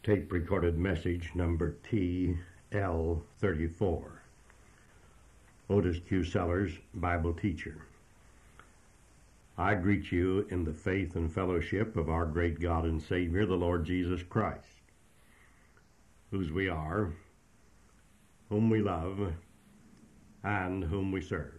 Tape recorded message number TL34. Otis Q. Sellers, Bible teacher. I greet you in the faith and fellowship of our great God and Savior, the Lord Jesus Christ, whose we are, whom we love, and whom we serve.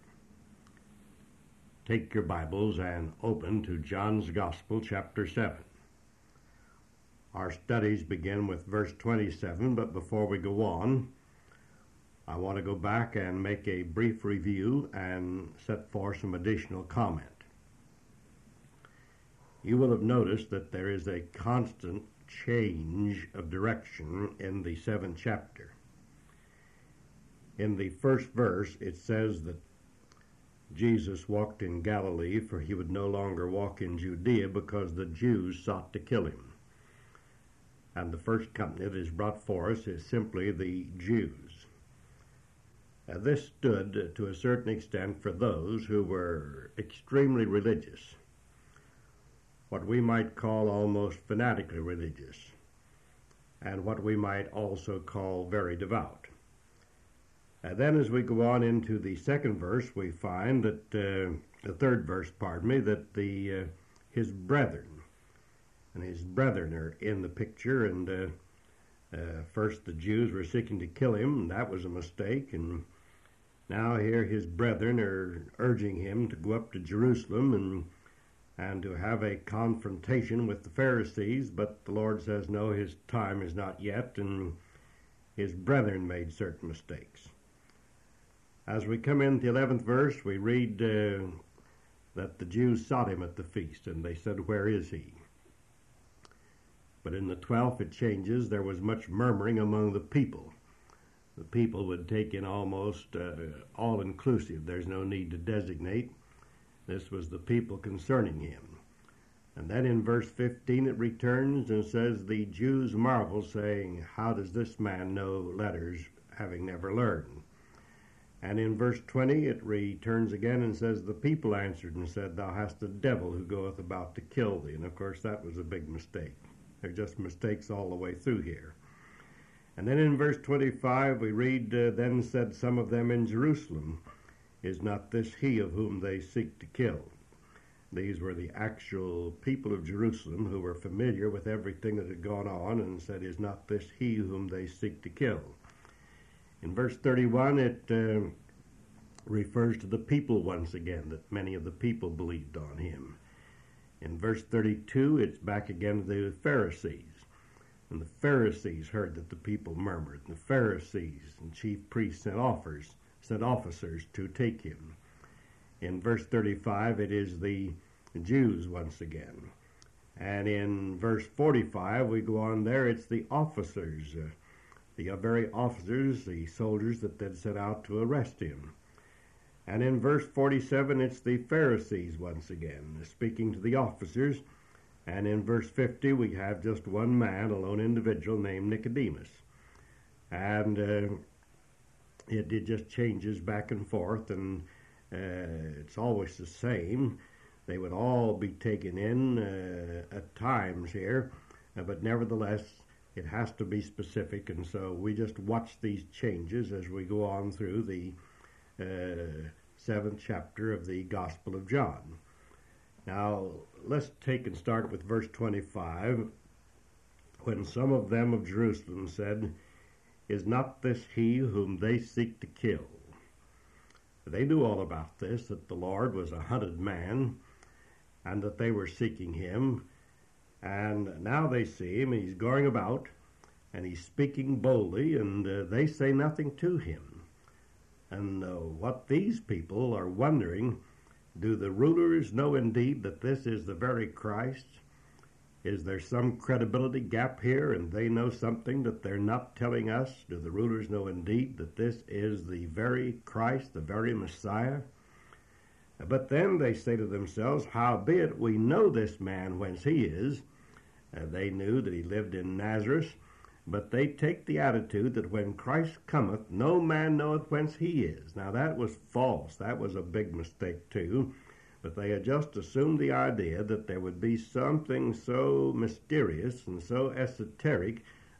Take your Bibles and open to John's Gospel, chapter 7. Our studies begin with verse 27, but before we go on, I want to go back and make a brief review and set forth some additional comment. You will have noticed that there is a constant change of direction in the 7th chapter. In the first verse, it says that Jesus walked in Galilee, for he would no longer walk in Judea because the Jews sought to kill him. And the first company that is brought for us is simply the Jews. This stood to a certain extent for those who were extremely religious, what we might call almost fanatically religious, and what we might also call very devout. Then as we go on into the second verse, we find that, the third verse, that his brethren are in the picture, and first the Jews were seeking to kill him, and that was a mistake, and now here his brethren are urging him to go up to Jerusalem and to have a confrontation with the Pharisees, but the Lord says no, his time is not yet, and his brethren made certain mistakes. As we come into the 11th verse, we read that the Jews sought him at the feast, and they said, "Where is he?" But in the 12th it changes. There was much murmuring among the people. The people would take in almost all-inclusive. There's no need to designate. This was the people concerning him. And then in verse 15 it returns and says, "The Jews marvel, saying, How does this man know letters, having never learned?" And in verse 20 it returns again and says, "The people answered and said, Thou hast a devil who goeth about to kill thee." And of course that was a big mistake. They're just mistakes all the way through here. And then in verse 25 we read, "Then said some of them in Jerusalem, Is not this he of whom they seek to kill?" These were the actual people of Jerusalem who were familiar with everything that had gone on and said, "Is not this he whom they seek to kill?" In verse 31 it refers to the people once again, that many of the people believed on him. In verse 32, it's back again to the Pharisees. And the Pharisees heard that the people murmured. And the Pharisees and chief priests sent officers to take him. In verse 35, it is the Jews once again. And in verse 45, we go on there, it's the officers, the very officers, the soldiers that they'd set out to arrest him. And in verse 47, it's the Pharisees once again, speaking to the officers. And in verse 50, we have just one man, a lone individual named Nicodemus. And it just changes back and forth, and it's always the same. They would all be taken in at times here, but nevertheless, it has to be specific, and so we just watch these changes as we go on through the 7th chapter of the Gospel of John. Now, let's take and start with verse 25. "When some of them of Jerusalem said, Is not this he whom they seek to kill?" They knew all about this, that the Lord was a hunted man, and that they were seeking him. And now they see him, he's going about, and he's speaking boldly, and they say nothing to him. And what these people are wondering, do the rulers know indeed that this is the very Christ? Is there some credibility gap here, and they know something that they're not telling us? Do the rulers know indeed that this is the very Christ, the very Messiah? But then they say to themselves, "Howbeit we know this man whence he is." They knew that he lived in Nazareth, but they take the attitude that when Christ cometh, no man knoweth whence he is. Now that was false. That was a big mistake too. But they had just assumed the idea that there would be something so mysterious and so esoteric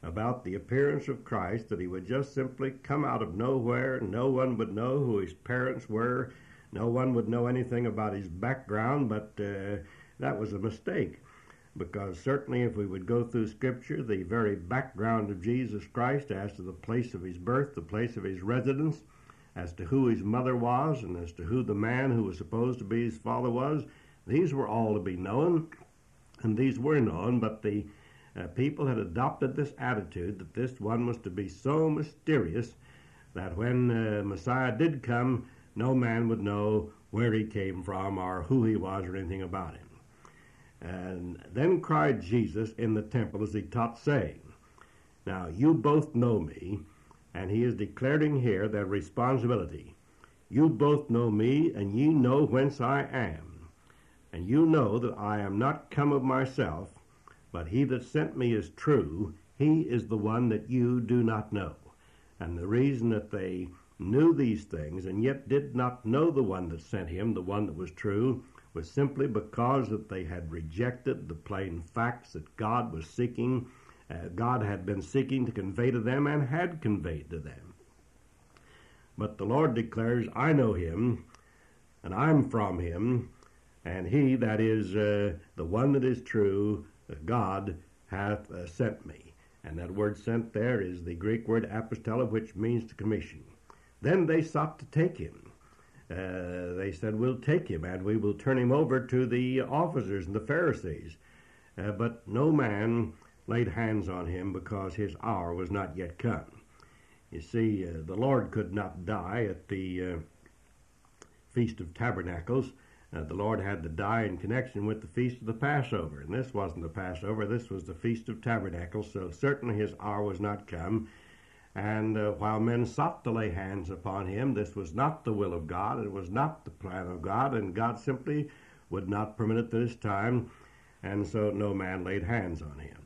about the appearance of Christ, that he would just simply come out of nowhere. No one would know who his parents were. No one would know anything about his background, but that was a mistake, because certainly if we would go through Scripture, the very background of Jesus Christ as to the place of his birth, the place of his residence, as to who his mother was, and as to who the man who was supposed to be his father was, these were all to be known, and these were known, but the people had adopted this attitude that this one was to be so mysterious that when Messiah did come, no man would know where he came from or who he was or anything about him. And then cried Jesus in the temple as he taught, saying, now you both know me, and he is declaring here their responsibility. You both know me, and ye know whence I am. And you know that I am not come of myself, but he that sent me is true. He is the one that you do not know. And the reason that they knew these things and yet did not know the one that sent him, the one that was true, was simply because that they had rejected the plain facts that God was seeking, God had been seeking to convey to them and had conveyed to them. But the Lord declares, I know him, and I'm from him, and he, that is the one that is true, God hath sent me. And that word sent there is the Greek word apostola, which means to commission. Then they sought to take him. They said, we'll take him, and we will turn him over to the officers and the Pharisees. But no man laid hands on him, because his hour was not yet come. You see, the Lord could not die at the Feast of Tabernacles. The Lord had to die in connection with the Feast of the Passover. And this wasn't the Passover, this was the Feast of Tabernacles, so certainly his hour was not come. And while men sought to lay hands upon him, this was not the will of God, it was not the plan of God, and God simply would not permit it this time, and so no man laid hands on him.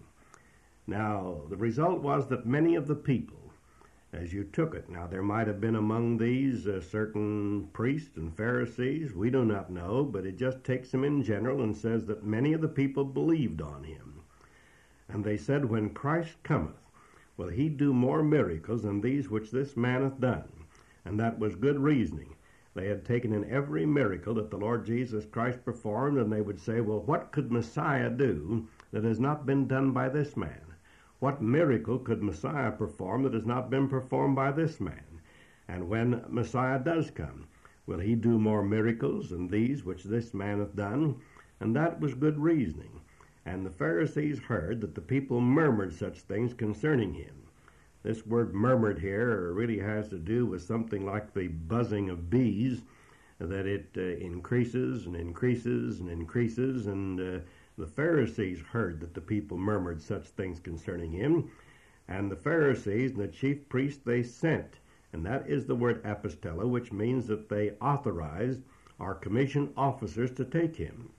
Now, the result was that many of the people, as you took it, now there might have been among these certain priests and Pharisees, we do not know, but it just takes them in general and says that many of the people believed on him. And they said, when Christ cometh, will he do more miracles than these which this man hath done? And that was good reasoning. They had taken in every miracle that the Lord Jesus Christ performed, and they would say, well, what could Messiah do that has not been done by this man? What miracle could Messiah perform that has not been performed by this man? And when Messiah does come, will he do more miracles than these which this man hath done? And that was good reasoning. And the Pharisees heard that the people murmured such things concerning him. This word murmured here really has to do with something like the buzzing of bees, that it increases and increases and increases, and the Pharisees heard that the people murmured such things concerning him, and the Pharisees and the chief priests they sent, and that is the word apostola, which means that they authorized or commissioned officers to take him.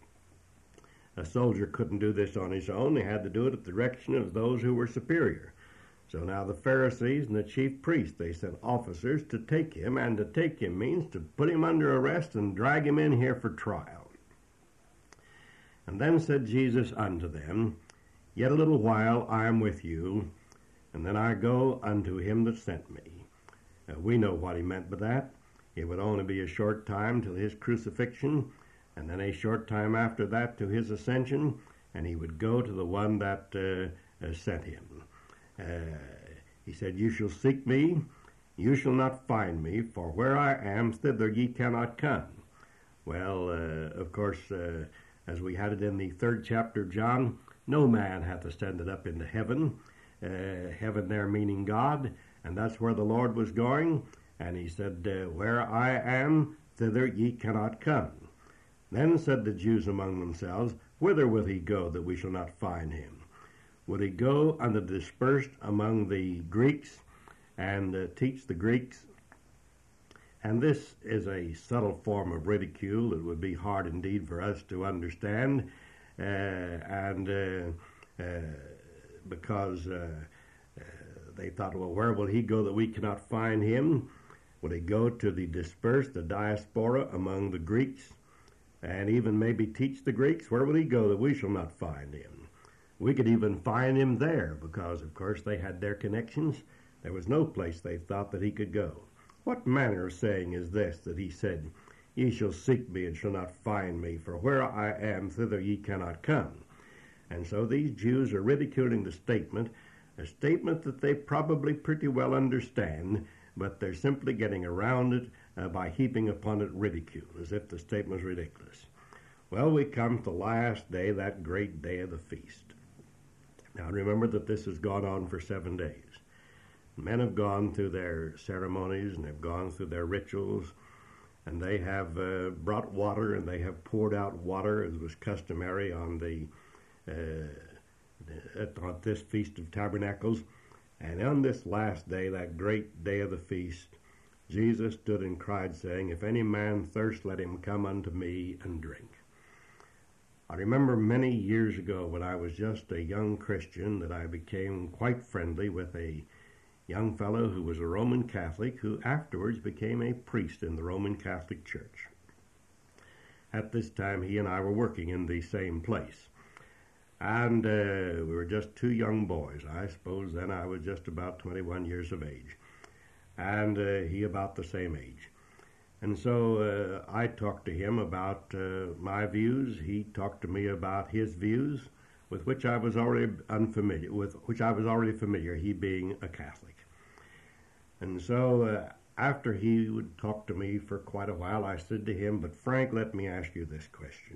A soldier couldn't do this on his own. They had to do it at the direction of those who were superior. So now the Pharisees and the chief priests, they sent officers to take him, and to take him means to put him under arrest and drag him in here for trial. And then said Jesus unto them, yet a little while I am with you, and then I go unto him that sent me. We know what he meant by that. It would only be a short time till his crucifixion, and then a short time after that to his ascension, and he would go to the one that sent him. He said, you shall seek me, you shall not find me, for where I am, thither ye cannot come. Well, of course, as we had it in the 3rd chapter of John, no man hath ascended up into heaven, heaven there meaning God, and that's where the Lord was going, and he said, where I am, thither ye cannot come. Then said the Jews among themselves, whither will he go that we shall not find him? Will he go unto dispersed among the Greeks and teach the Greeks? And this is a subtle form of ridicule. It would be hard indeed for us to understand, because they thought, well, where will he go that we cannot find him? Will he go to the dispersed, the diaspora among the Greeks, and even maybe teach the Greeks? Where will he go that we shall not find him? We could even find him there because, of course, they had their connections. There was no place they thought that he could go. What manner of saying is this, that he said, Ye shall seek me and shall not find me, for where I am, thither ye cannot come. And so these Jews are ridiculing the statement, a statement that they probably pretty well understand, but they're simply getting around it by heaping upon it ridicule, as if the statement was ridiculous. Well, we come to the last day, that great day of the feast. Now remember that this has gone on for 7 days. Men have gone through their ceremonies and have gone through their rituals, and they have brought water and they have poured out water as was customary on at this Feast of Tabernacles. And on this last day, that great day of the feast, Jesus stood and cried, saying, If any man thirst, let him come unto me and drink. I remember many years ago when I was just a young Christian that I became quite friendly with a young fellow who was a Roman Catholic who afterwards became a priest in the Roman Catholic Church. At this time, he and I were working in the same place. And we were just two young boys. I suppose then I was just about 21 years of age. And he about the same age. And so I talked to him about my views. He talked to me about his views, with which I was already familiar, he being a Catholic. And so after he would talk to me for quite a while, I said to him, But Frank, let me ask you this question.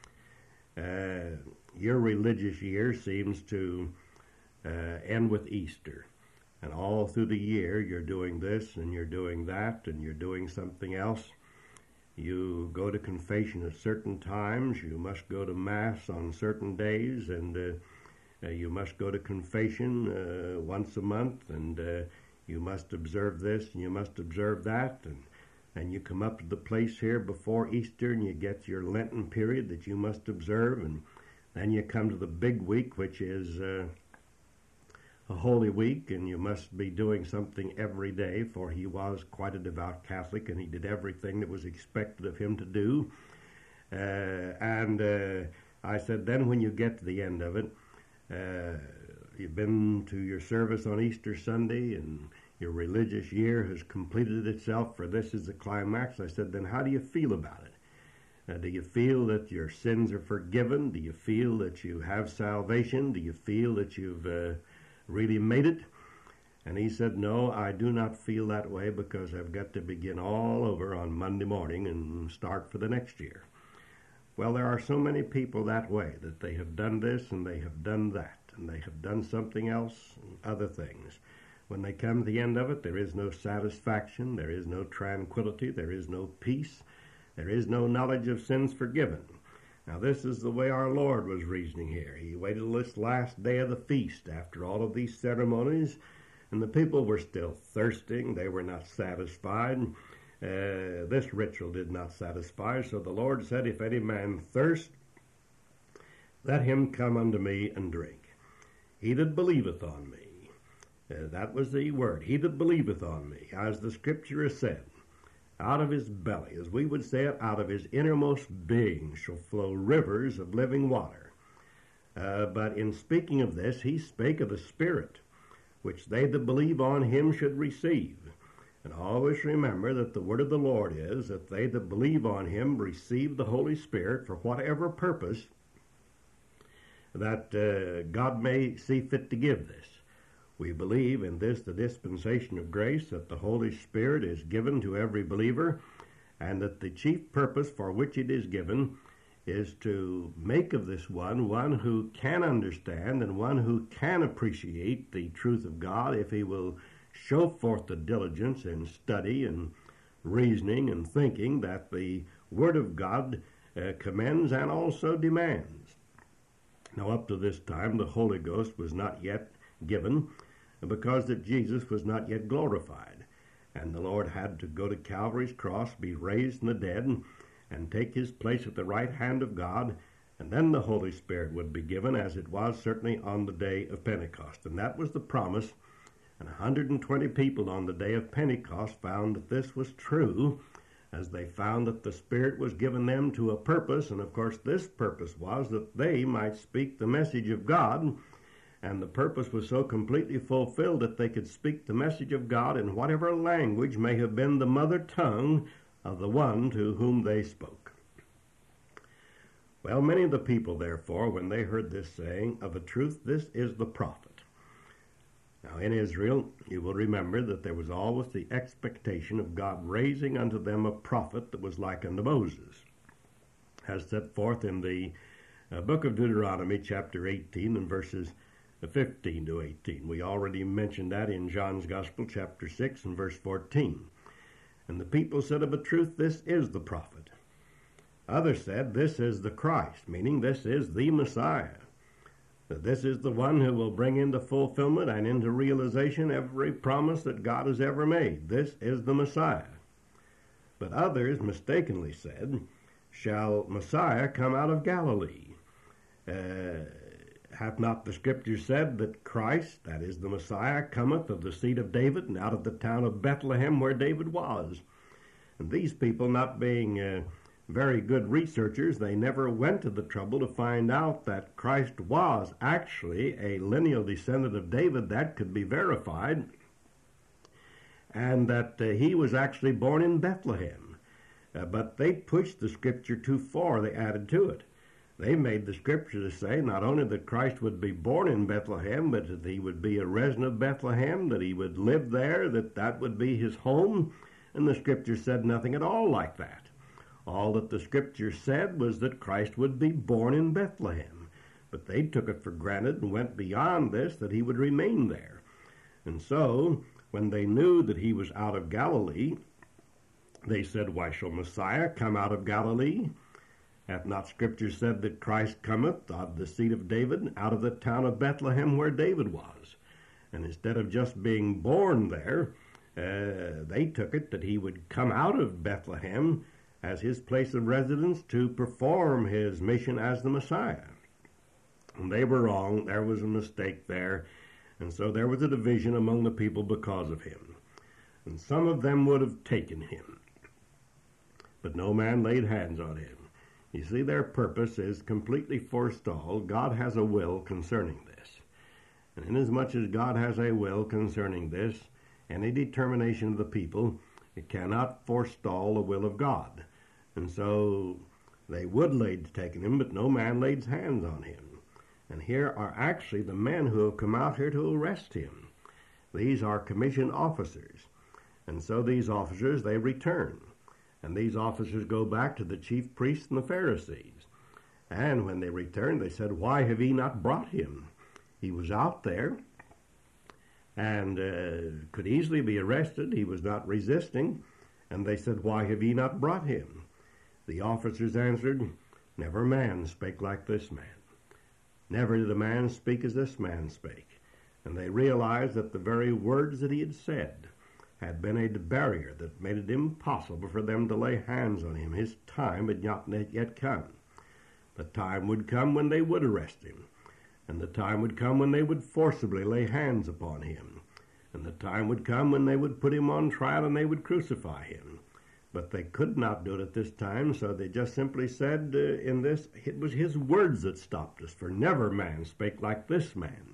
Your religious year seems to end with Easter. And all through the year, you're doing this and you're doing that and you're doing something else. You go to confession at certain times. You must go to Mass on certain days. And you must go to confession once a month. And you must observe this and you must observe that. And you come up to the place here before Easter and you get your Lenten period that you must observe. And then you come to the big week, which is a Holy Week, and you must be doing something every day, for he was quite a devout Catholic, and he did everything that was expected of him to do. I said, then when you get to the end of it, you've been to your service on Easter Sunday, and your religious year has completed itself, for this is the climax. I said, then how do you feel about it? Do you feel that your sins are forgiven? Do you feel that you have salvation? Do you feel that you've really made it? And he said, no, I do not feel that way because I've got to begin all over on Monday morning and start for the next year. Well, there are so many people that way, that they have done this and they have done that and they have done something else and other things. When they come to the end of it, there is no satisfaction, there is no tranquility, there is no peace, there is no knowledge of sins forgiven. Now, this is the way our Lord was reasoning here. He waited till this last day of the feast after all of these ceremonies, and the people were still thirsting. They were not satisfied. This ritual did not satisfy. So the Lord said, If any man thirst, let him come unto me and drink. He that believeth on me. That was the word. He that believeth on me. As the Scripture has said, out of his belly, as we would say it, out of his innermost being shall flow rivers of living water. But in speaking of this, he spake of the Spirit, which they that believe on him should receive. And always remember that the word of the Lord is that they that believe on him receive the Holy Spirit for whatever purpose that God may see fit to give this. We believe in this, the dispensation of grace, that the Holy Spirit is given to every believer, and that the chief purpose for which it is given is to make of this one who can understand and one who can appreciate the truth of God if he will show forth the diligence in study and reasoning and thinking that the Word of God commends and also demands. Now, up to this time, the Holy Ghost was not yet given, because that Jesus was not yet glorified. And the Lord had to go to Calvary's cross, be raised from the dead, and take his place at the right hand of God, and then the Holy Spirit would be given, as it was certainly on the day of Pentecost. And that was the promise. And 120 people on the day of Pentecost found that this was true, as they found that the Spirit was given them to a purpose, and of course this purpose was that they might speak the message of God, and the purpose was so completely fulfilled that they could speak the message of God in whatever language may have been the mother tongue of the one to whom they spoke. Well, many of the people, therefore, when they heard this saying, of a truth, this is the prophet. Now, in Israel, you will remember that there was always the expectation of God raising unto them a prophet that was like unto Moses, as set forth in the book of Deuteronomy, chapter 18, and verses 15 to 18. We already mentioned that in John's Gospel, chapter 6, and verse 14. And the people said, of a truth, this is the prophet. Others said, this is the Christ, meaning this is the Messiah. This is the one who will bring into fulfillment and into realization every promise that God has ever made. This is the Messiah. But others mistakenly said, shall Messiah come out of Galilee? Hath not the Scripture said that Christ, that is the Messiah, cometh of the seed of David and out of the town of Bethlehem where David was? And these people, not being very good researchers, they never went to the trouble to find out that Christ was actually a lineal descendant of David. That could be verified, and that he was actually born in Bethlehem. But they pushed the Scripture too far. They added to it. They made the Scripture to say not only that Christ would be born in Bethlehem, but that he would be a resident of Bethlehem, that he would live there, that would be his home. And the Scripture said nothing at all like that. All that the Scripture said was that Christ would be born in Bethlehem. But they took it for granted and went beyond this, that he would remain there. And so, when they knew that he was out of Galilee, they said, why shall Messiah come out of Galilee? Hath not Scripture said that Christ cometh of the seed of David, out of the town of Bethlehem where David was? And instead of just being born there, they took it that he would come out of Bethlehem as his place of residence to perform his mission as the Messiah. And they were wrong. There was a mistake there. And so there was a division among the people because of him. And some of them would have taken him, but no man laid hands on him. You see, their purpose is completely forestalled. God has a will concerning this. And inasmuch as God has a will concerning this, any determination of the people, it cannot forestall the will of God. And so they would laid taken him, but no man laid hands on him. And here are actually the men who have come out here to arrest him. These are commissioned officers. And so these officers, they return. And these officers go back to the chief priests and the Pharisees. And when they returned, they said, why have ye not brought him? He was out there and could easily be arrested. He was not resisting. And they said, why have ye not brought him? The officers answered, never man spake like this man. Never did a man speak as this man spake. And they realized that the very words that he had said had been a barrier that made it impossible for them to lay hands on him. His time had not yet come. The time would come when they would arrest him. And the time would come when they would forcibly lay hands upon him. And the time would come when they would put him on trial and they would crucify him. But they could not do it at this time, so they just simply said in this, it was his words that stopped us, for never man spake like this man.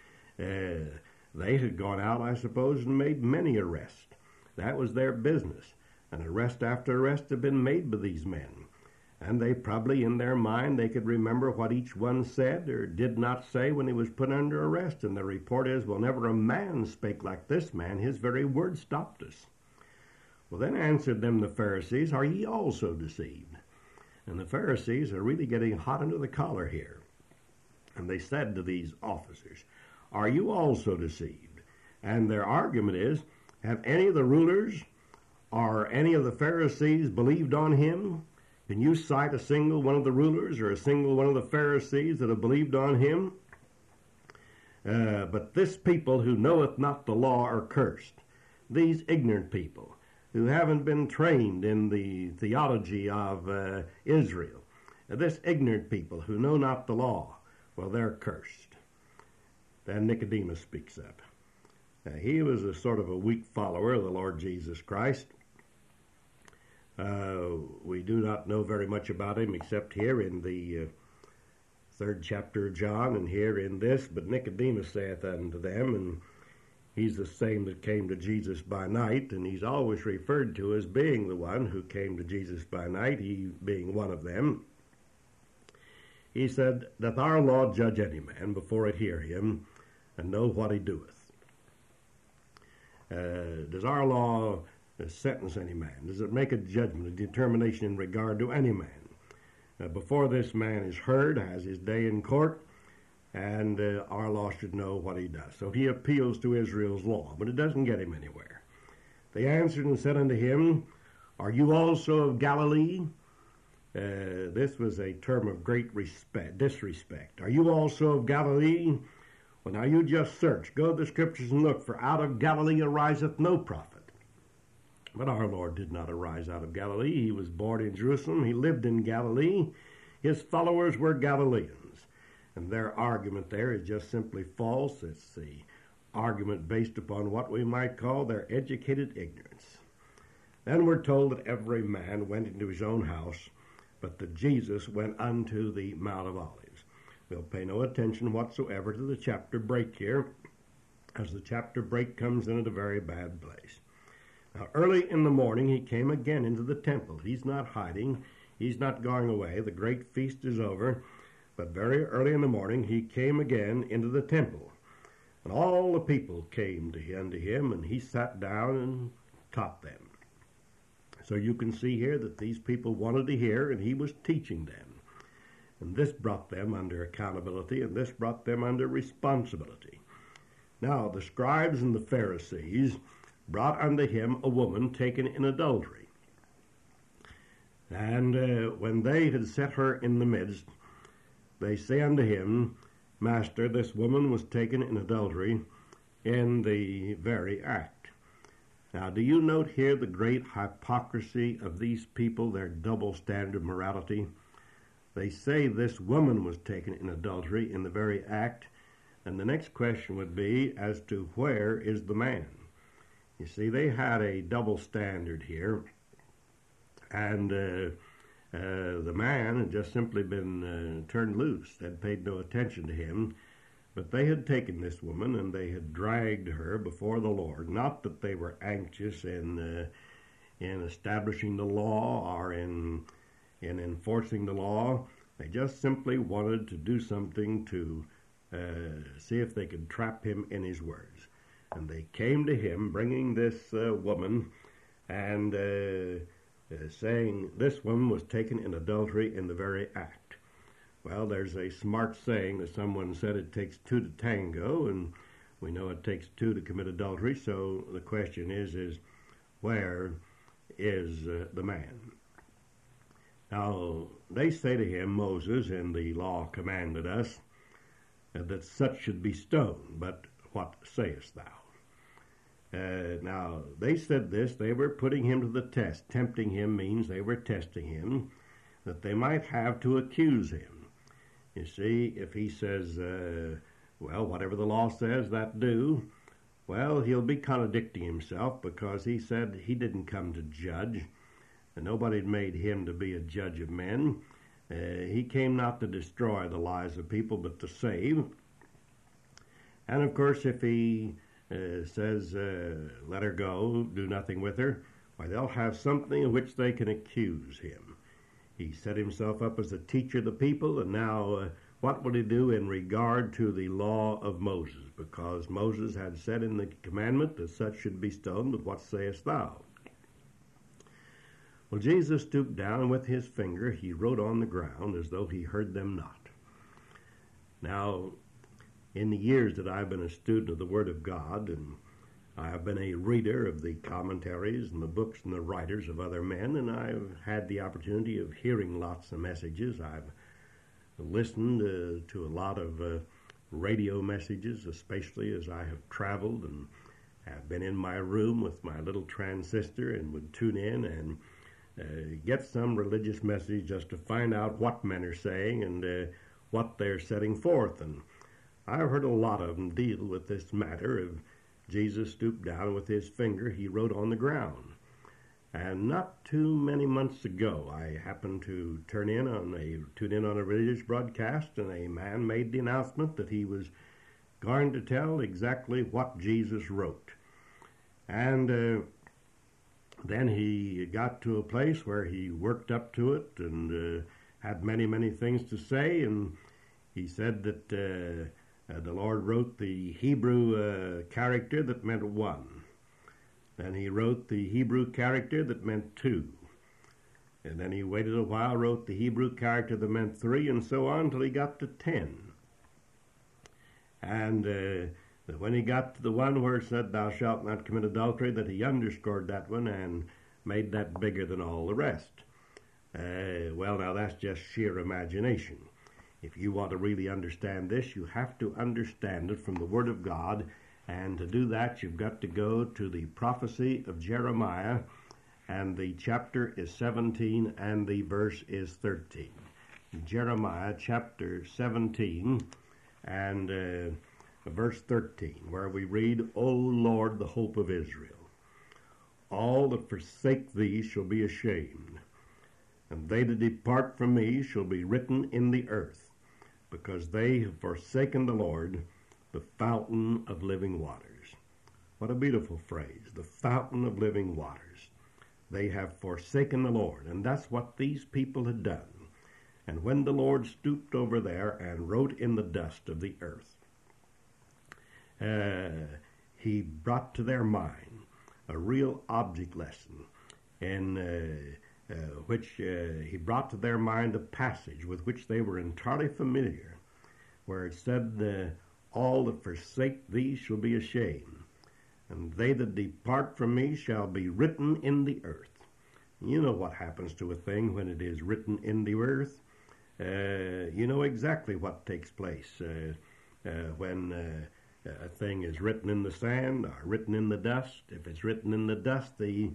They had gone out, I suppose, and made many arrests. That was their business. And arrest after arrest had been made by these men. And they probably, in their mind, they could remember what each one said or did not say when he was put under arrest. And the report is, well, never a man spake like this man. His very words stopped us. Well, then answered them the Pharisees, are ye also deceived? And the Pharisees are really getting hot under the collar here. And they said to these officers, are you also deceived? And their argument is, have any of the rulers or any of the Pharisees believed on him? Can you cite a single one of the rulers or a single one of the Pharisees that have believed on him? But this people who knoweth not the law are cursed. These ignorant people who haven't been trained in the theology of Israel. This ignorant people who know not the law, well, they're cursed. Then Nicodemus speaks up. He was a sort of a weak follower of the Lord Jesus Christ. We do not know very much about him except here in the third chapter of John and here in this. But Nicodemus saith unto them, and he's the same that came to Jesus by night, and he's always referred to as being the one who came to Jesus by night, he being one of them. He said, Doth our law judge any man before it hear him, and know what he doeth? Does our law sentence any man? Does it make a judgment, a determination in regard to any man? Before this man is heard, has his day in court, and our law should know what he does. So he appeals to Israel's law, but it doesn't get him anywhere. They answered and said unto him, Are you also of Galilee? This was a term of great disrespect. Are you also of Galilee? Well, now you just search. Go to the Scriptures and look, for out of Galilee ariseth no prophet. But our Lord did not arise out of Galilee. He was born in Jerusalem. He lived in Galilee. His followers were Galileans. And their argument there is just simply false. It's the argument based upon what we might call their educated ignorance. Then we're told that every man went into his own house, but that Jesus went unto the Mount of Olives. We'll pay no attention whatsoever to the chapter break here, as the chapter break comes in at a very bad place. Now, early in the morning, he came again into the temple. He's not hiding. He's not going away. The great feast is over. But very early in the morning, he came again into the temple. And all the people came unto him, and he sat down and taught them. So you can see here that these people wanted to hear, and he was teaching them. And this brought them under accountability, and this brought them under responsibility. Now, the scribes and the Pharisees brought unto him a woman taken in adultery. And when they had set her in the midst, they say unto him, Master, this woman was taken in adultery in the very act. Now, do you note here the great hypocrisy of these people, their double standard of morality? They say this woman was taken in adultery in the very act, and the next question would be as to where is the man? You see, they had a double standard here, and the man had just simply been turned loose. They'd paid no attention to him, but they had taken this woman and they had dragged her before the Lord. Not that they were anxious in establishing the law or in enforcing the law. They just simply wanted to do something to see if they could trap him in his words. And they came to him bringing this woman and saying this woman was taken in adultery in the very act. Well, there's a smart saying that someone said it takes two to tango, and we know it takes two to commit adultery. So the question is where is the man? Now, they say to him, Moses in the law commanded us that such should be stoned, but what sayest thou? Now, they said this, they were putting him to the test. Tempting him means they were testing him, that they might have to accuse him. You see, if he says, well, whatever the law says, that do, well, he'll be contradicting himself, because he said he didn't come to judge, and nobody had made him to be a judge of men. He came not to destroy the lives of people, but to save. And of course, if he says, let her go, do nothing with her, why, they'll have something in which they can accuse him. He set himself up as a teacher of the people, and now what will he do in regard to the law of Moses? Because Moses had said in the commandment that such should be stoned, but what sayest thou? Well, Jesus stooped down, and with his finger he wrote on the ground as though he heard them not. Now, in the years that I've been a student of the Word of God, and I have been a reader of the commentaries and the books and the writers of other men, and I've had the opportunity of hearing lots of messages. I've listened to a lot of radio messages, especially as I have traveled, and have been in my room with my little transistor and would tune in and get some religious message just to find out what men are saying and what they're setting forth. And I've heard a lot of them deal with this matter of Jesus stooped down with his finger, he wrote on the ground. And not too many months ago, I happened to tune in on a religious broadcast, and a man made the announcement that he was going to tell exactly what Jesus wrote. And then he got to a place where he worked up to it and had many, many things to say, and he said that the Lord wrote the Hebrew character that meant one. Then he wrote the Hebrew character that meant two. And then he waited a while, wrote the Hebrew character that meant three, and so on until he got to 10. And when he got to the one where it said, "Thou shalt not commit adultery," that he underscored that one and made that bigger than all the rest. Well, now that's just sheer imagination. If you want to really understand this, you have to understand it from the Word of God. And to do that, you've got to go to the prophecy of Jeremiah, and the chapter is 17 and the verse is 13. Jeremiah chapter 17 and verse 13, where we read, "O Lord, the hope of Israel, all that forsake thee shall be ashamed, and they that depart from me shall be written in the earth, because they have forsaken the Lord, the fountain of living waters." What a beautiful phrase, the fountain of living waters. They have forsaken the Lord, and that's what these people had done. And when the Lord stooped over there and wrote in the dust of the earth, he brought to their mind a real object lesson in which he brought to their mind a passage with which they were entirely familiar, where it said, "All that forsake thee shall be ashamed, and they that depart from me shall be written in the earth." You know what happens to a thing when it is written in the earth. You know exactly what takes place when a thing is written in the sand or written in the dust. If it's written in the dust, the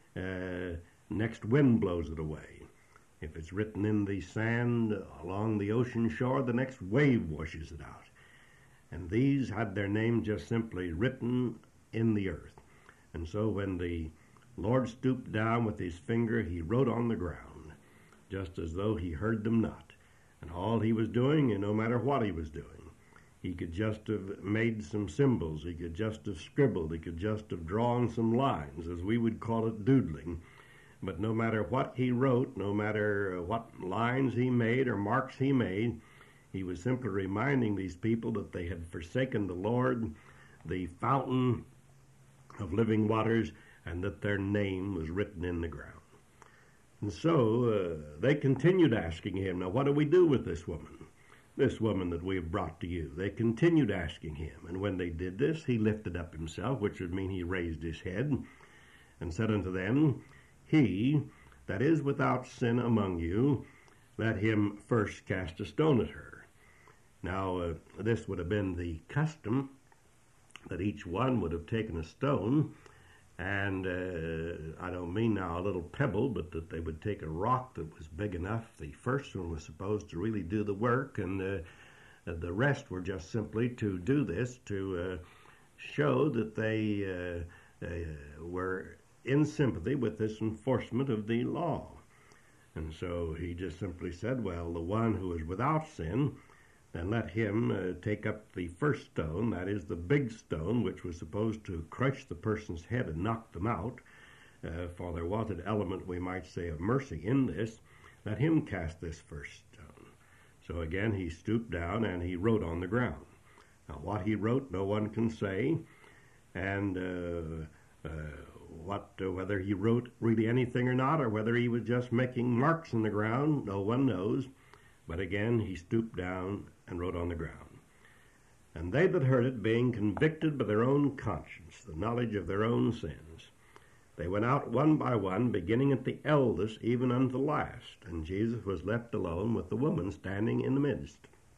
next wind blows it away. If it's written in the sand along the ocean shore, the next wave washes it out. And these had their name just simply written in the earth. And so when the Lord stooped down with his finger, he wrote on the ground, just as though he heard them not. And all he was doing, and no matter what he was doing, he could just have made some symbols, he could just have scribbled, he could just have drawn some lines, as we would call it doodling. But no matter what he wrote, no matter what lines he made or marks he made, he was simply reminding these people that they had forsaken the Lord, the fountain of living waters, and that their name was written in the ground. And so they continued asking him, "Now what do we do with this woman that we have brought to you?" They continued asking him, and when they did this, he lifted up himself, which would mean he raised his head, and said unto them, "He that is without sin among you, let him first cast a stone at her." Now, this would have been the custom, that each one would have taken a stone, and I don't mean now a little pebble, but that they would take a rock that was big enough. The first one was supposed to really do the work, and the rest were just simply to do this, to show that they were in sympathy with this enforcement of the law. And so he just simply said, well, the one who is without sin, then let him take up the first stone, that is the big stone, which was supposed to crush the person's head and knock them out, for there was an element, we might say, of mercy in this. Let him cast this first stone. So again, he stooped down and he wrote on the ground. Now, what he wrote, no one can say, and whether he wrote really anything or not, or whether he was just making marks in the ground, no one knows. But again, he stooped down and wrote on the ground. And they that heard it, being convicted by their own conscience, the knowledge of their own sins, they went out one by one, beginning at the eldest, even unto the last. And Jesus was left alone with the woman standing in the midst.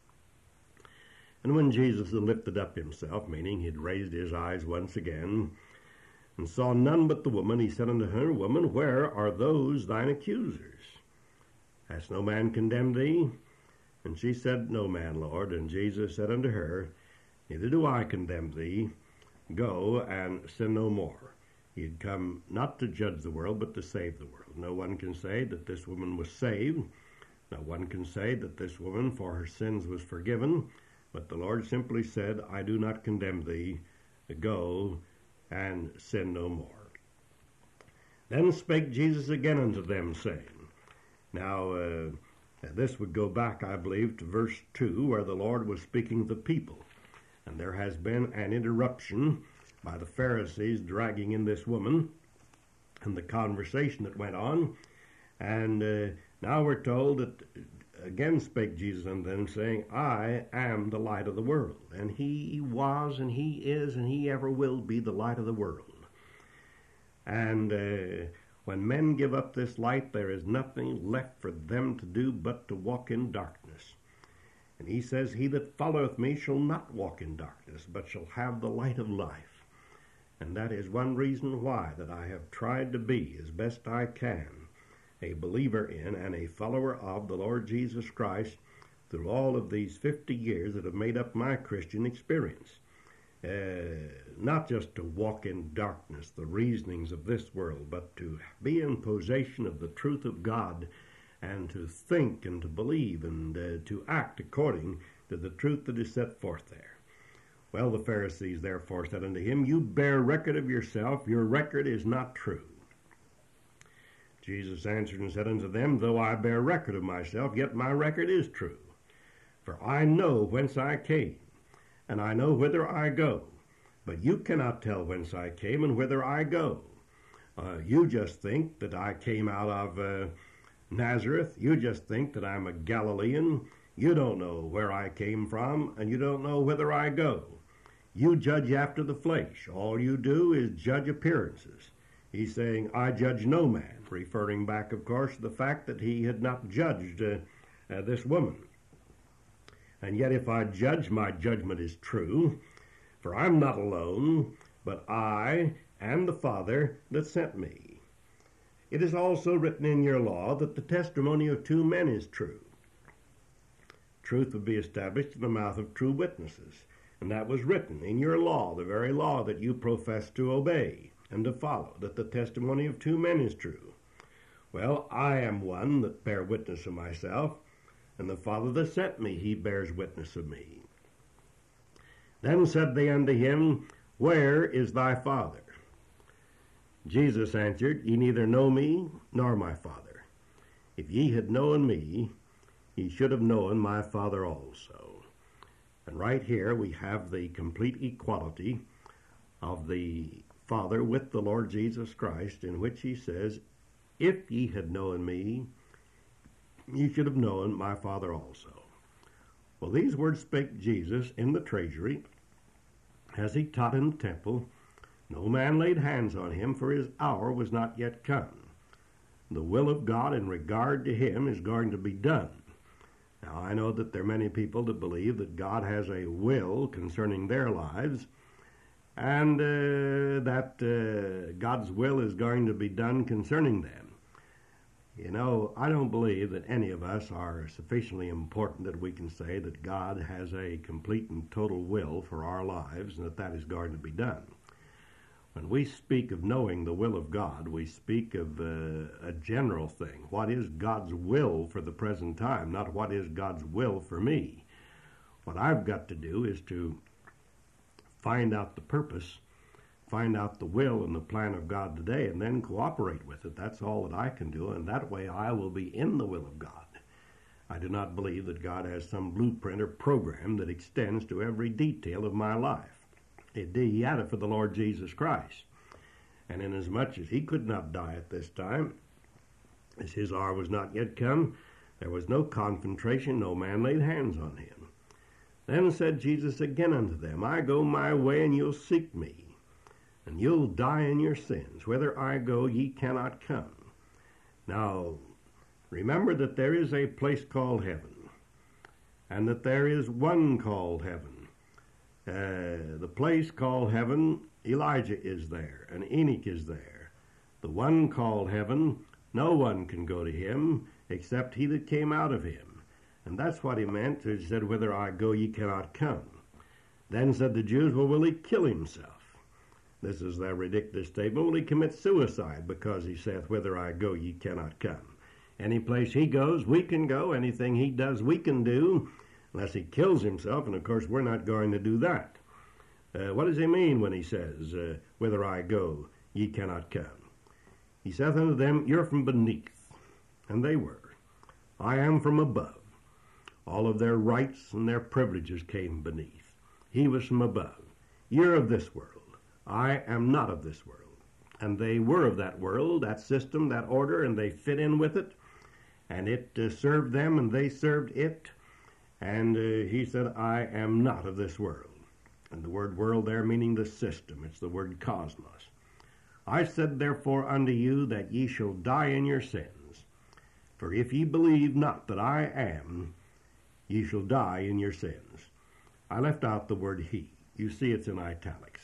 And when Jesus had lifted up himself, meaning he had raised his eyes once again, and saw none but the woman, he said unto her, Woman, where are those thine accusers? Hath no man condemned thee? And she said, No man, Lord. And Jesus said unto her, Neither do I condemn thee. Go and sin no more. He had come not to judge the world, but to save the world. No one can say that this woman was saved. No one can say that this woman for her sins was forgiven. But the Lord simply said, I do not condemn thee. Go and sin no more. Then spake Jesus again unto them, saying, Now, this would go back, I believe, to verse 2, where the Lord was speaking to the people. And there has been an interruption by the Pharisees dragging in this woman and the conversation that went on. And now we're told that again spake Jesus unto them, saying, I am the light of the world. And he was, and he is, and he ever will be the light of the world. And when men give up this light, there is nothing left for them to do but to walk in darkness. And he says, He that followeth me shall not walk in darkness, but shall have the light of life. And that is one reason why that I have tried to be, as best I can, a believer in and a follower of the Lord Jesus Christ through all of these 50 years that have made up my Christian experience. Not just to walk in darkness, the reasonings of this world, but to be in possession of the truth of God and to think and to believe and to act according to the truth that is set forth there. Well, the Pharisees therefore said unto him, You bear record of yourself, your record is not true. Jesus answered and said unto them, Though I bear record of myself, yet my record is true. For I know whence I came, and I know whither I go. But you cannot tell whence I came and whither I go. You just think that I came out of Nazareth. You just think that I'm a Galilean. You don't know where I came from, and you don't know whither I go. You judge after the flesh. All you do is judge appearances. He's saying, I judge no man, referring back, of course, to the fact that he had not judged this woman. And yet if I judge, my judgment is true, for I'm not alone, but I and the Father that sent me. It is also written in your law that the testimony of two men is true. Truth would be established in the mouth of true witnesses. And that was written in your law, the very law that you profess to obey and to follow, that the testimony of two men is true. Well, I am one that bear witness of myself, and the Father that sent me, he bears witness of me. Then said they unto him, Where is thy Father? Jesus answered, Ye neither know me nor my Father. If ye had known me, ye should have known my Father also. And right here we have the complete equality of the Father with the Lord Jesus Christ, in which he says, If ye had known me, ye should have known my Father also. Well, these words spake Jesus in the treasury, as he taught in the temple. No man laid hands on him, for his hour was not yet come. The will of God in regard to him is going to be done. Now, I know that there are many people that believe that God has a will concerning their lives, and that God's will is going to be done concerning them. You know, I don't believe that any of us are sufficiently important that we can say that God has a complete and total will for our lives and that that is going to be done. When we speak of knowing the will of God, we speak of a general thing. What is God's will for the present time, not what is God's will for me. What I've got to do is to find out the purpose, find out the will and the plan of God today, and then cooperate with it. That's all that I can do, and that way I will be in the will of God. I do not believe that God has some blueprint or program that extends to every detail of my life. He had it for the Lord Jesus Christ. And inasmuch as he could not die at this time, as his hour was not yet come, there was no confrontation, no man laid hands on him. Then said Jesus again unto them, I go my way, and you'll seek me, and you'll die in your sins. Whither I go, ye cannot come. Now, remember that there is a place called heaven, and that there is one called heaven. The place called heaven, Elijah is there, and Enoch is there. The one called heaven, no one can go to him except he that came out of him. And that's what he meant. He said, Whither I go, ye cannot come. Then said the Jews, Well, will he kill himself? This is their ridiculous statement. Well, he commits suicide because he saith, whither I go, ye cannot come. Any place he goes, we can go. Anything he does, we can do, unless he kills himself, and of course we're not going to do that. What does he mean when he says, whither I go, ye cannot come? He saith unto them, you're from beneath. And they were. I am from above. All of their rights and their privileges came beneath. He was from above. You're of this world. I am not of this world. And they were of that world, that system, that order, and they fit in with it. And it served them, and they served it. And he said, I am not of this world. And the word world there meaning the system. It's the word cosmos. I said therefore unto you that ye shall die in your sins. For if ye believe not that I am, ye shall die in your sins. I left out the word he. You see it's in italics.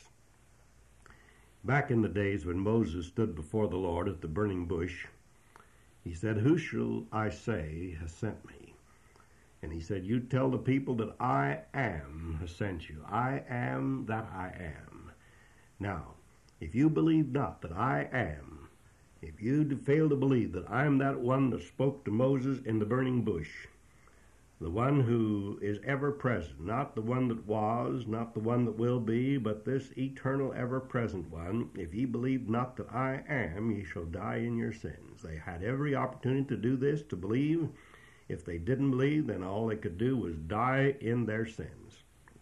Back in the days when Moses stood before the Lord at the burning bush, he said, who shall I say has sent me? And he said, you tell the people that I am has sent you. I am that I am. Now, if you believe not that I am, if you fail to believe that I am that one that spoke to Moses in the burning bush, the one who is ever present, not the one that was, not the one that will be, but this eternal ever present one, if ye believe not that I am, ye shall die in your sins. They had every opportunity to do this, to believe. If they didn't believe, then all they could do was die in their sins.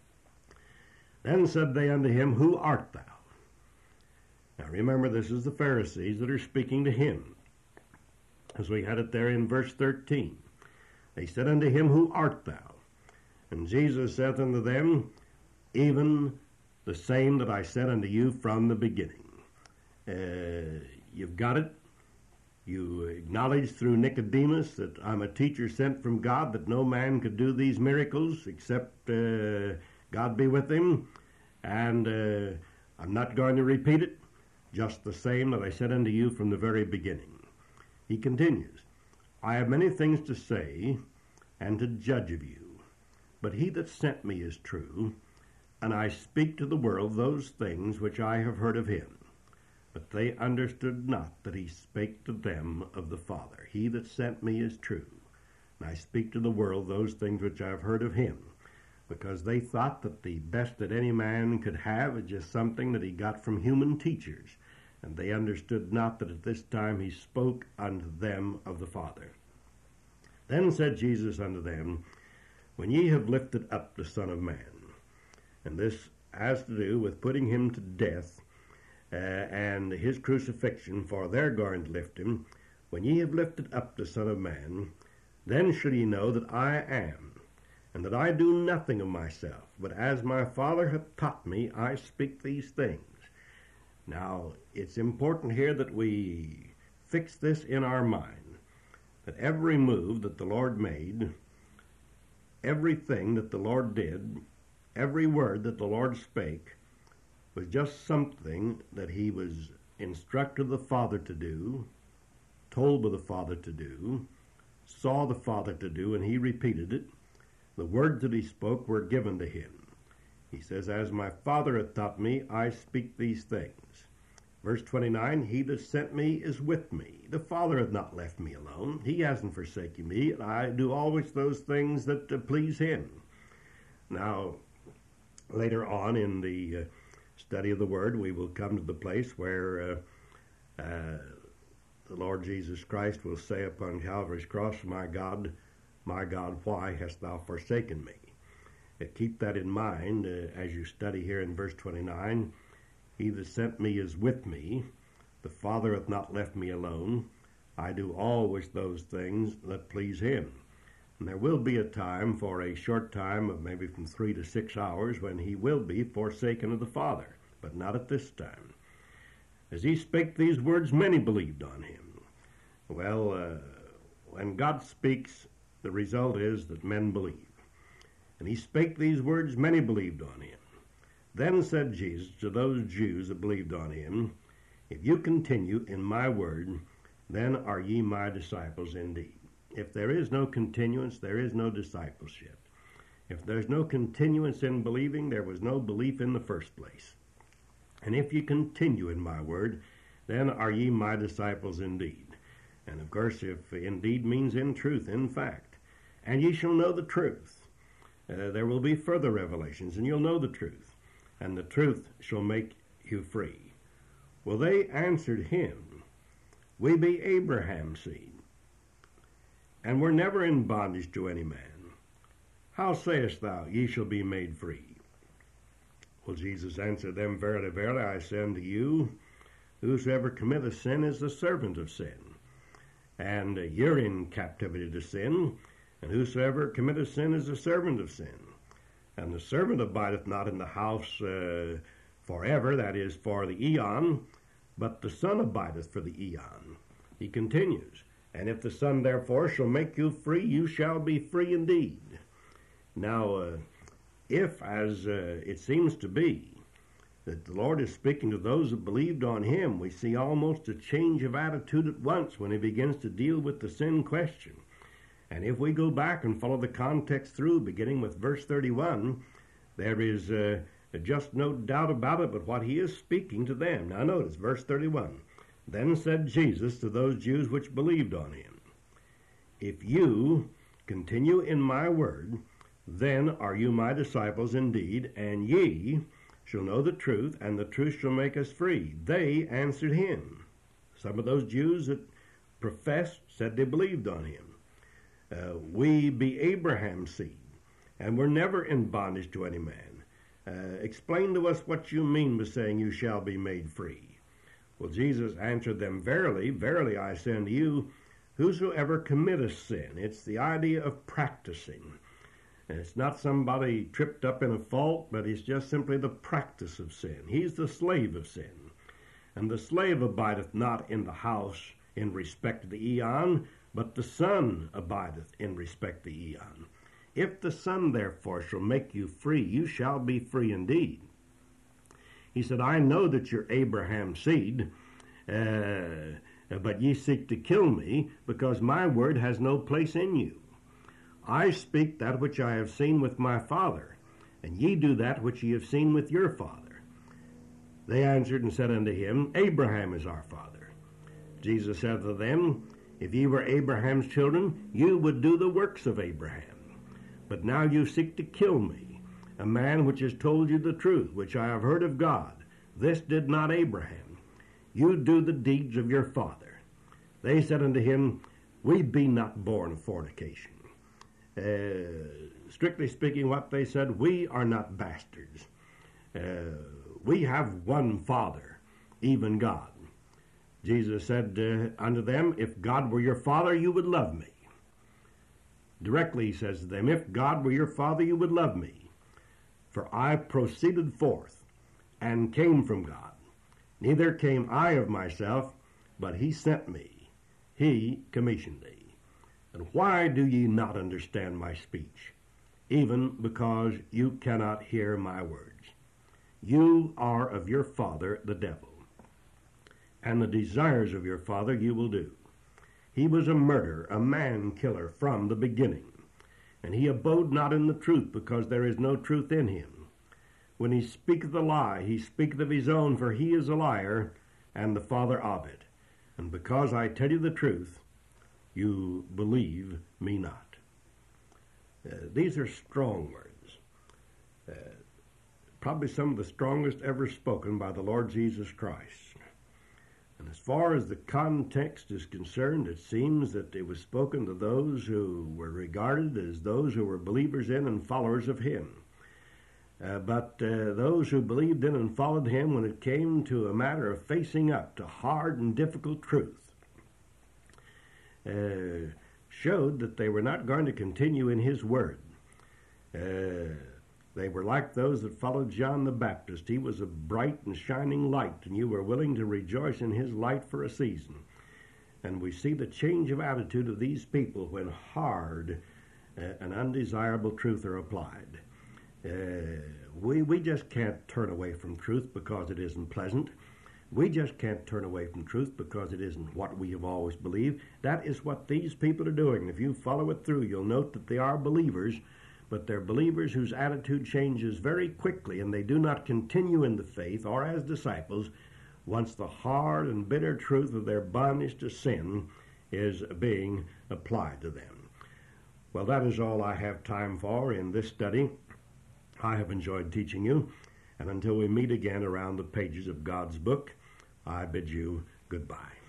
Then said they unto him, who art thou? Now remember, this is the Pharisees that are speaking to him, as we had it there in verse 13. They said unto him, who art thou? And Jesus saith unto them, even the same that I said unto you from the beginning. You've got it. You acknowledge through Nicodemus that I'm a teacher sent from God, that no man could do these miracles except God be with him. And I'm not going to repeat it, just the same that I said unto you from the very beginning. He continues, I have many things to say and to judge of you, but he that sent me is true, and I speak to the world those things which I have heard of him. But they understood not that he spake to them of the Father. He that sent me is true, and I speak to the world those things which I have heard of him, because they thought that the best that any man could have is just something that he got from human teachers, and they understood not that at this time he spoke unto them of the Father. Then said Jesus unto them, when ye have lifted up the Son of Man, and this has to do with putting him to death and his crucifixion, for they're going to lift him, when ye have lifted up the Son of Man, then shall ye know that I am, and that I do nothing of myself, but as my Father hath taught me, I speak these things. Now, it's important here that we fix this in our mind, that every move that the Lord made, everything that the Lord did, every word that the Lord spake, was just something that he was instructed the Father to do, told by the Father to do, saw the Father to do, and he repeated it. The words that he spoke were given to him. He says, as my Father hath taught me, I speak these things. Verse 29, he that sent me is with me. The Father hath not left me alone. He hasn't forsaken me, and I do always those things that please him. Now, later on in the study of the Word, we will come to the place where the Lord Jesus Christ will say upon Calvary's cross, my God, why hast thou forsaken me? Keep that in mind as you study here in verse 29. He that sent me is with me. The Father hath not left me alone. I do always those things that please him. And there will be a time, for a short time of maybe from 3 to 6 hours, when he will be forsaken of the Father, but not at this time. As he spake these words, many believed on him. Well, when God speaks, the result is that men believe. And he spake these words, many believed on him. Then said Jesus to those Jews that believed on him, if you continue in my word, then are ye my disciples indeed. If there is no continuance, there is no discipleship. If there's no continuance in believing, there was no belief in the first place. And if ye continue in my word, then are ye my disciples indeed. And of course, if indeed means in truth, in fact. And ye shall know the truth. There will be further revelations, and you'll know the truth. And the truth shall make you free. Well, they answered him, We be Abraham's seed, and were never in bondage to any man. How sayest thou, ye shall be made free? Well, Jesus answered them, Verily, verily, I say unto you, whosoever committeth sin is the servant of sin. And you're in captivity to sin, and whosoever committeth sin is the servant of sin. And the servant abideth not in the house forever, that is, for the eon, but the Son abideth for the eon. He continues, And if the Son therefore shall make you free, you shall be free indeed. Now, if, as it seems to be, that the Lord is speaking to those that believed on him, we see almost a change of attitude at once when he begins to deal with the sin question. And if we go back and follow the context through, beginning with verse 31, there is just no doubt about it but what he is speaking to them. Now notice, verse 31, Then said Jesus to those Jews which believed on him, If you continue in my word, then are you my disciples indeed, and ye shall know the truth, and the truth shall make us free. They answered him. Some of those Jews that professed said they believed on him. We be Abraham's seed, and were never in bondage to any man. Explain to us what you mean by saying you shall be made free. Well, Jesus answered them, Verily, verily, I say unto you, whosoever committeth sin. It's the idea of practicing. And it's not somebody tripped up in a fault, but it's just simply the practice of sin. He's the slave of sin. And the slave abideth not in the house in respect of the eon, but the Son abideth in respect of the eon. If the Son therefore shall make you free, you shall be free indeed. He said, I know that you're Abraham's seed, but ye seek to kill me, because my word has no place in you. I speak that which I have seen with my Father, and ye do that which ye have seen with your father. They answered and said unto him, Abraham is our father. Jesus said to them, If ye were Abraham's children, you would do the works of Abraham. But now you seek to kill me, a man which has told you the truth, which I have heard of God. This did not Abraham. You do the deeds of your father. They said unto him, We be not born of fornication. Strictly speaking, what they said, we are not bastards. We have one Father, even God. Jesus said unto them, If God were your Father, you would love me. Directly he says to them, If God were your Father, you would love me. For I proceeded forth and came from God. Neither came I of myself, but he sent me. He commissioned me. And why do ye not understand my speech? Even because you cannot hear my words. You are of your father the devil, and the desires of your father you will do. He was a murderer, a man-killer from the beginning, and he abode not in the truth, because there is no truth in him. When he speaketh a lie, he speaketh of his own, for he is a liar, and the father of it. And because I tell you the truth, you believe me not. These are strong words. Probably some of the strongest ever spoken by the Lord Jesus Christ. And as far as the context is concerned, it seems that it was spoken to those who were regarded as those who were believers in and followers of him. But those who believed in and followed him when it came to a matter of facing up to hard and difficult truth, showed that they were not going to continue in his word. They were like those that followed John the Baptist. He was a bright and shining light, and you were willing to rejoice in his light for a season. And we see the change of attitude of these people when hard and undesirable truth are applied. We just can't turn away from truth because it isn't pleasant. We just can't turn away from truth because it isn't what we have always believed. That is what these people are doing. If you follow it through, you'll note that they are believers, but they're believers whose attitude changes very quickly, and they do not continue in the faith or as disciples once the hard and bitter truth of their bondage to sin is being applied to them. Well, that is all I have time for in this study. I have enjoyed teaching you, and until we meet again around the pages of God's book, I bid you goodbye.